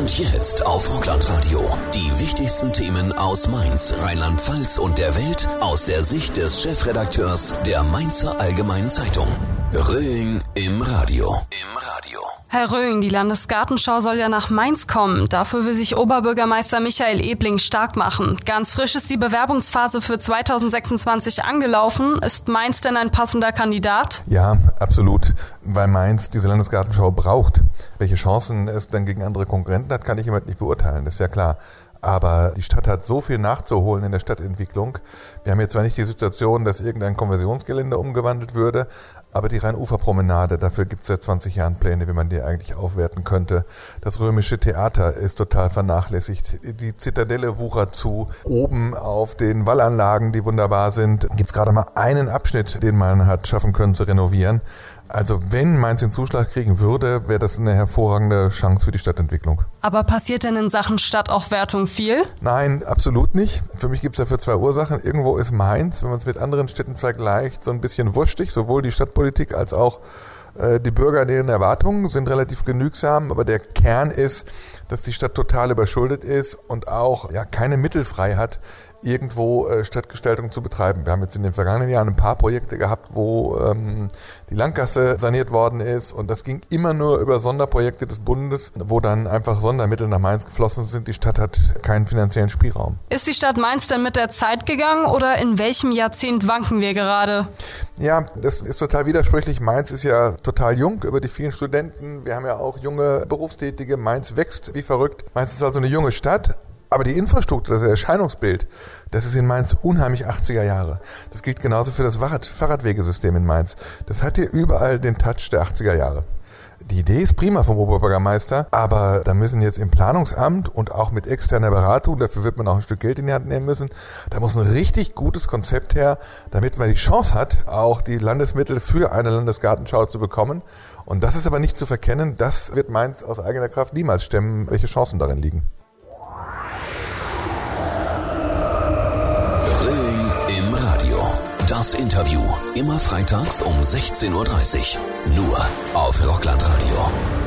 Und jetzt auf Rockland-Radio. Die wichtigsten Themen aus Mainz, Rheinland-Pfalz und der Welt aus der Sicht des Chefredakteurs der Mainzer Allgemeinen Zeitung. Röing im Radio. Herr Röing, die Landesgartenschau soll ja nach Mainz kommen. Dafür will sich Oberbürgermeister Michael Ebling stark machen. Ganz frisch ist die Bewerbungsphase für 2026 angelaufen. Ist Mainz denn ein passender Kandidat? Ja, absolut, weil Mainz diese Landesgartenschau braucht. Welche Chancen es dann gegen andere Konkurrenten hat, kann ich im Moment nicht beurteilen, das ist ja klar. Aber die Stadt hat so viel nachzuholen in der Stadtentwicklung. Wir haben jetzt zwar nicht die Situation, dass irgendein Konversionsgelände umgewandelt würde, aber die Rhein-Ufer-Promenade, dafür gibt es seit 20 Jahren Pläne, wie man die eigentlich aufwerten könnte. Das Römische Theater ist total vernachlässigt. Die Zitadelle wuchert zu. Oben auf den Wallanlagen, die wunderbar sind, gibt es gerade mal einen Abschnitt, den man hat schaffen können zu renovieren. Also wenn Mainz den Zuschlag kriegen würde, wäre das eine hervorragende Chance für die Stadtentwicklung. Aber passiert denn in Sachen Stadtaufwertung viel? Nein, absolut nicht. Für mich gibt es dafür zwei Ursachen. Irgendwo ist Mainz, wenn man es mit anderen Städten vergleicht, so ein bisschen wurstig. Sowohl die Stadtpolitik als auch die Bürger in ihren Erwartungen sind relativ genügsam. Aber der Kern ist, dass die Stadt total überschuldet ist und auch keine Mittel frei hat, irgendwo Stadtgestaltung zu betreiben. Wir haben jetzt in den vergangenen Jahren ein paar Projekte gehabt, wo die Landgasse saniert worden ist und das ging immer nur über Sonderprojekte des Bundes, wo dann einfach Sondermittel nach Mainz geflossen sind. Die Stadt hat keinen finanziellen Spielraum. Ist die Stadt Mainz denn mit der Zeit gegangen oder in welchem Jahrzehnt wanken wir gerade? Ja, das ist total widersprüchlich. Mainz ist ja total jung über die vielen Studenten. Wir haben ja auch junge Berufstätige. Mainz wächst wie verrückt. Mainz ist also eine junge Stadt. Aber die Infrastruktur, das Erscheinungsbild, das ist in Mainz unheimlich 80er Jahre. Das gilt genauso für das Fahrradwegesystem in Mainz. Das hat hier überall den Touch der 80er Jahre. Die Idee ist prima vom Oberbürgermeister, aber da müssen jetzt im Planungsamt und auch mit externer Beratung, dafür wird man auch ein Stück Geld in die Hand nehmen müssen, da muss ein richtig gutes Konzept her, damit man die Chance hat, auch die Landesmittel für eine Landesgartenschau zu bekommen. Und das ist aber nicht zu verkennen, das wird Mainz aus eigener Kraft niemals stemmen, welche Chancen darin liegen. Das Interview, immer freitags um 16.30 Uhr. Nur auf Rockland-Radio.